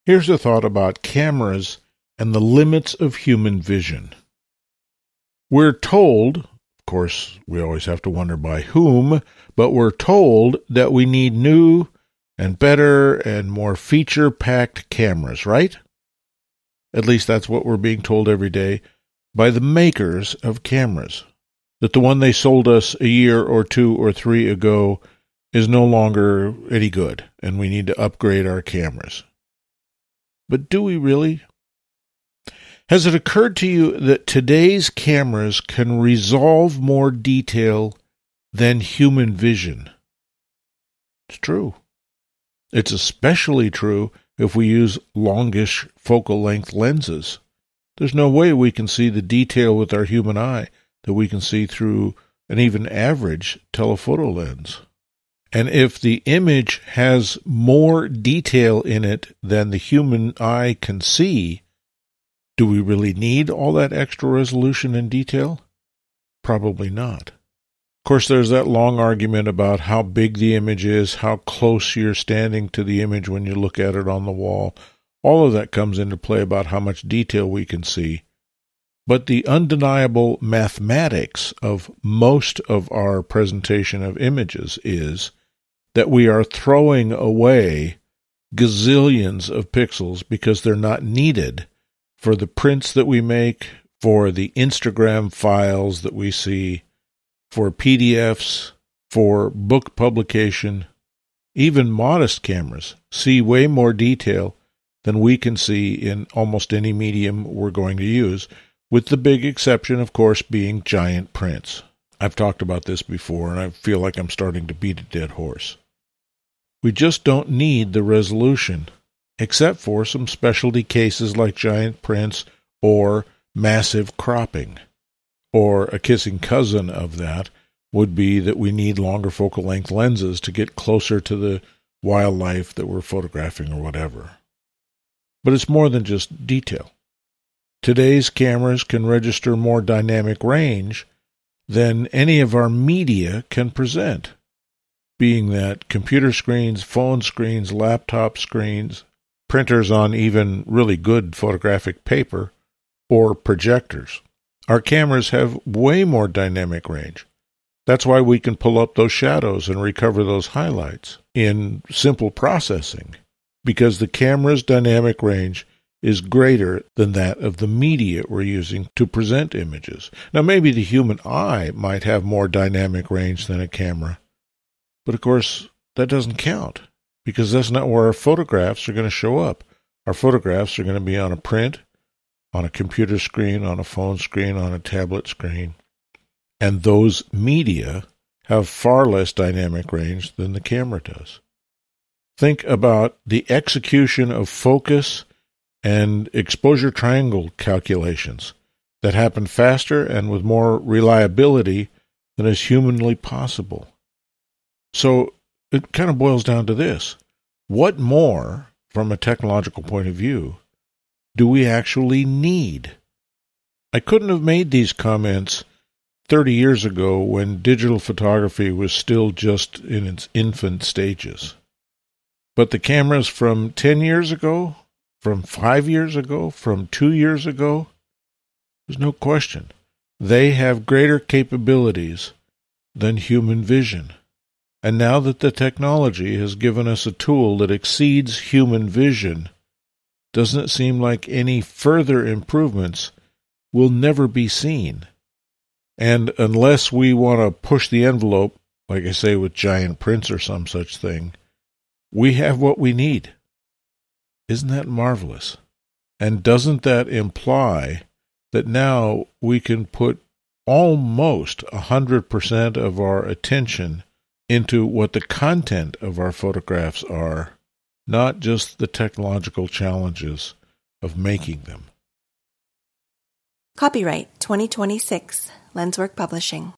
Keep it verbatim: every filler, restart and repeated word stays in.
Here's a thought about cameras and the limits of human vision. We're told, of course, we always have to wonder by whom, but we're told that we need new and better and more feature-packed cameras, right? At least that's what we're being told every day by the makers of cameras, that the one they sold us a year or two or three ago is no longer any good, and we need to upgrade our cameras. But do we really? Has it occurred to you that today's cameras can resolve more detail than human vision? It's true. It's especially true if we use longish focal length lenses. There's no way we can see the detail with our human eye that we can see through an even average telephoto lens. And if the image has more detail in it than the human eye can see, do we really need all that extra resolution and detail? Probably not. Of course, there's that long argument about how big the image is, how close you're standing to the image when you look at it on the wall. All of that comes into play about how much detail we can see. But the undeniable mathematics of most of our presentation of images is that we are throwing away gazillions of pixels because they're not needed for the prints that we make, for the Instagram files that we see, for P D Fs, for book publication. Even modest cameras see way more detail than we can see in almost any medium we're going to use, with the big exception, of course, being giant prints. I've talked about this before, and I feel like I'm starting to beat a dead horse. We just don't need the resolution, except for some specialty cases like giant prints or massive cropping. Or a kissing cousin of that would be that we need longer focal length lenses to get closer to the wildlife that we're photographing or whatever. But it's more than just detail. Today's cameras can register more dynamic range than any of our media can present, being that computer screens, phone screens, laptop screens, printers on even really good photographic paper, or projectors. Our cameras have way more dynamic range. That's why we can pull up those shadows and recover those highlights in simple processing, because the camera's dynamic range is greater than that of the media we're using to present images. Now, maybe the human eye might have more dynamic range than a camera, but of course, that doesn't count, because that's not where our photographs are going to show up. Our photographs are going to be on a print, on a computer screen, on a phone screen, on a tablet screen. And those media have far less dynamic range than the camera does. Think about the execution of focus and exposure triangle calculations that happen faster and with more reliability than is humanly possible. So it kind of boils down to this. What more, from a technological point of view, do we actually need? I couldn't have made these comments thirty years ago when digital photography was still just in its infant stages. But the cameras from ten years ago, from five years ago, from two years ago, there's no question. They have greater capabilities than human vision. And now that the technology has given us a tool that exceeds human vision, doesn't it seem like any further improvements will never be seen? And unless we want to push the envelope, like I say with giant prints or some such thing, we have what we need. Isn't that marvelous? And doesn't that imply that now we can put almost one hundred percent of our attention into what the content of our photographs are, not just the technological challenges of making them? Copyright twenty twenty-six, Lenswork Publishing.